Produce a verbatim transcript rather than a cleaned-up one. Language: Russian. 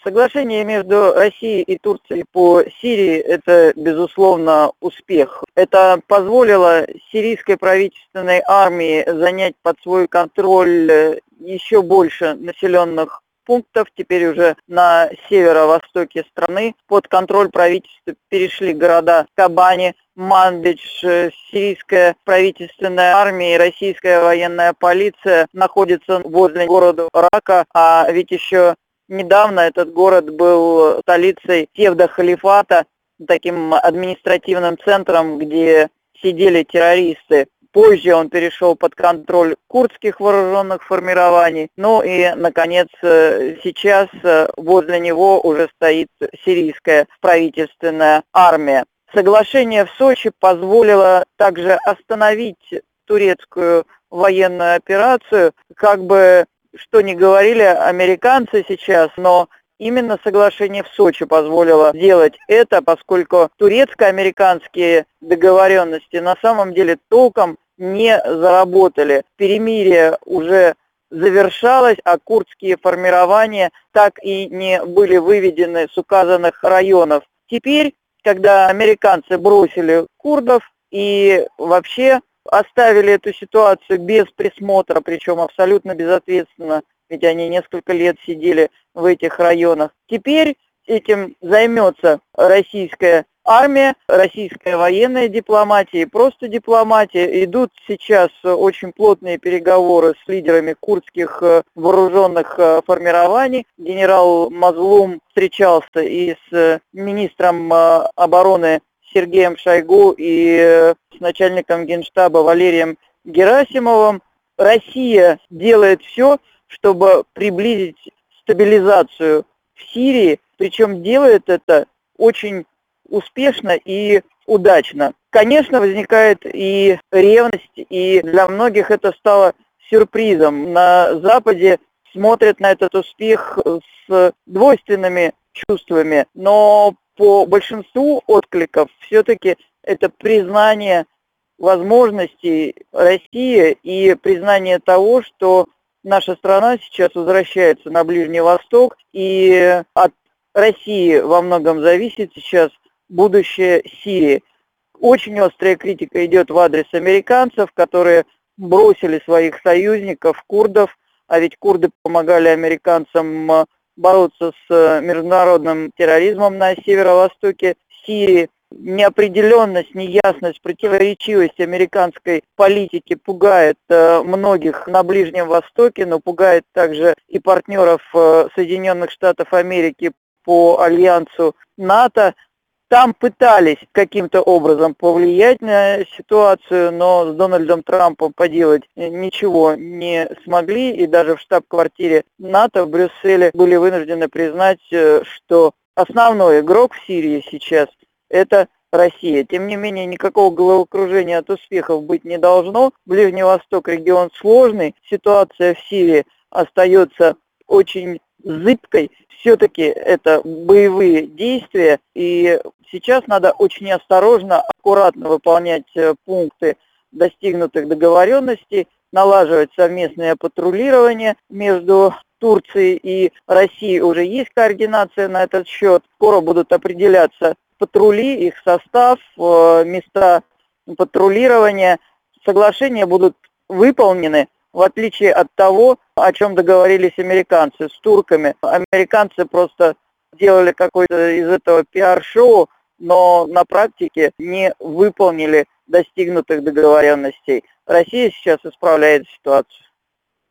Соглашение между Россией и Турцией по Сирии – это, безусловно, успех. Это позволило сирийской правительственной армии занять под свой контроль еще больше населенных пунктов. Теперь уже на северо-востоке страны под контроль правительства перешли города Кобани, Манбидж. Сирийская правительственная армия и российская военная полиция находятся возле города Рака, а ведь еще недавно этот город был столицей псевдохалифата, таким административным центром, где сидели террористы. Позже он перешел под контроль курдских вооруженных формирований. Ну и, наконец, сейчас возле него уже стоит сирийская правительственная армия. Соглашение в Сочи позволило также остановить турецкую военную операцию, как бы что ни говорили американцы сейчас, но именно соглашение в Сочи позволило сделать это, поскольку турецко-американские договоренности на самом деле толком не заработали. Перемирие уже завершалось, а курдские формирования так и не были выведены с указанных районов. Теперь, когда американцы бросили курдов и вообще оставили эту ситуацию без присмотра, причем абсолютно безответственно, ведь они несколько лет сидели в этих районах. Теперь этим займется российская армия, российская военная дипломатия и просто дипломатия. Идут сейчас очень плотные переговоры с лидерами курдских вооруженных формирований. Генерал Мазлум встречался и с министром обороны Сергеем Шойгу и с начальником Генштаба Валерием Герасимовым. Россия делает все, чтобы приблизить стабилизацию в Сирии, причем делает это очень успешно и удачно. Конечно, возникает и ревность, и для многих это стало сюрпризом. На Западе смотрят на этот успех с двойственными чувствами, но по большинству откликов все-таки это признание возможностей России и признание того, что наша страна сейчас возвращается на Ближний Восток, и от России во многом зависит сейчас будущее Сирии. Очень острая критика идет в адрес американцев, которые бросили своих союзников, курдов, а ведь курды помогали американцам бороться с международным терроризмом на северо-востоке Сирии. Неопределенность, неясность, противоречивость американской политики пугает многих на Ближнем Востоке, но пугает также и партнеров Соединенных Штатов Америки по альянсу НАТО. Там пытались каким-то образом повлиять на ситуацию, но с Дональдом Трампом поделать ничего не смогли, и даже в штаб-квартире НАТО в Брюсселе были вынуждены признать, что основной игрок в Сирии сейчас – это Россия. Тем не менее, никакого головокружения от успехов быть не должно. Ближний Восток – регион сложный, ситуация в Сирии остается очень зыбкой. Все-таки это боевые действия, и сейчас надо очень осторожно, аккуратно выполнять пункты достигнутых договоренностей, налаживать совместное патрулирование между Турцией и Россией. Уже есть координация на этот счет. Скоро будут определяться патрули, их состав, места патрулирования. Соглашения будут выполнены, в отличие от того, о чем договорились американцы с турками. Американцы просто делали какой-то из этого пиар-шоу, но на практике не выполнили достигнутых договоренностей. Россия сейчас исправляет ситуацию.